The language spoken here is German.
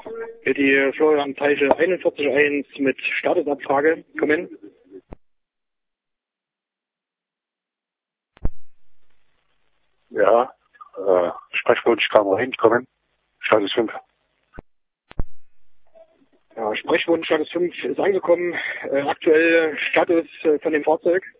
Wird die Florian Teiche 41.1 mit Statusabfrage kommen? Ja, Sprechwunsch kann reinkommen. Status 5. Ja, Sprechwunsch Status 5 ist angekommen. Aktuell Status von dem Fahrzeug.